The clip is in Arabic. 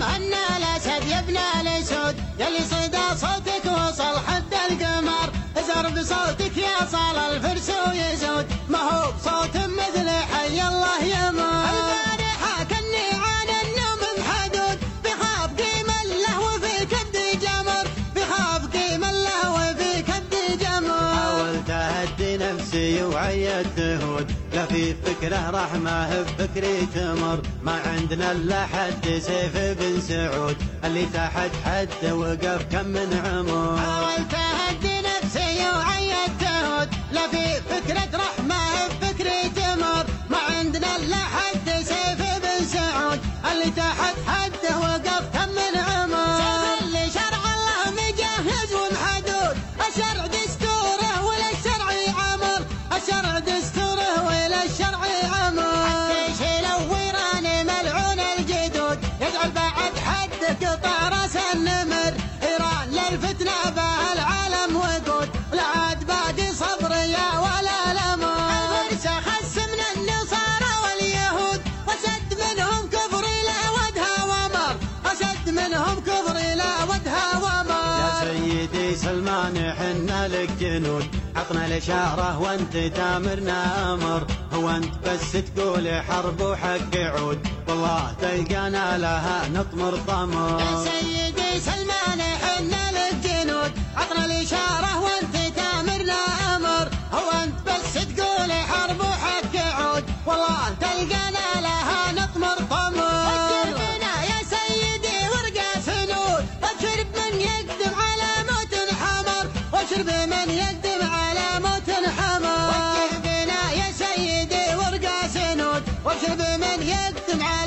مهنا الاسد يا ابن الاسود يلي صدى صوتك وصل حد القمر ازر بصوتك يا صال الفرس ويزود ما هو بصوت مثل حي الله يموت البارحة كني عن النوم محدود بخاف قيم له وفي كبد جمر بخاف قيم له وفي كبد جمر حاولت اهدي نفسي وعيت هود لا في فكره رحمه بفكري تمر ما عندنا الا حد سيف بن سعود اللي تحت حد وقف كم من عمر حاولت اهدي نفسي وعيت هود لا في فكرة رحمة بفكري تمر ما عندنا الا حد سيف بن سعود اللي تحت حد وقف كم من عمر سيف اللي شرع الله مجهز ومحدود الشرع دستوره ولا الشرع عمر الشرع دستوره ولا الشرع عمر الجيش الاوراني ملعون الجدود يجعل بعد حدك طارس النمر ايران للفتنه بها العالم وقود لا عاد باقي صبر يا ولا الامر الفرس خس من النصارى واليهود وشد منهم كفر الى ودها ومر وشد منهم كفر الى ودها ومر يا سيدي سلمان حنا لك جنود عطنا الاشاره وانت تامرنا امر هو انت بس تقول حرب وحق عود والله تلقانا لها نطمر طمر يا سيدي سلمان حنا لك جنود عطنا الاشاره وانت تامرنا امر هو انت بس تقول حرب وحق عود والله تلقانا لها نطمر طمر وابشر بنا يا سيدي ورقه سنود وابشر بمن يقدم على موت حمر وابشر بمن يقدم على موت حمر وابشر بنا يا سيدي ورقه سنود وابشر بمن يقدم على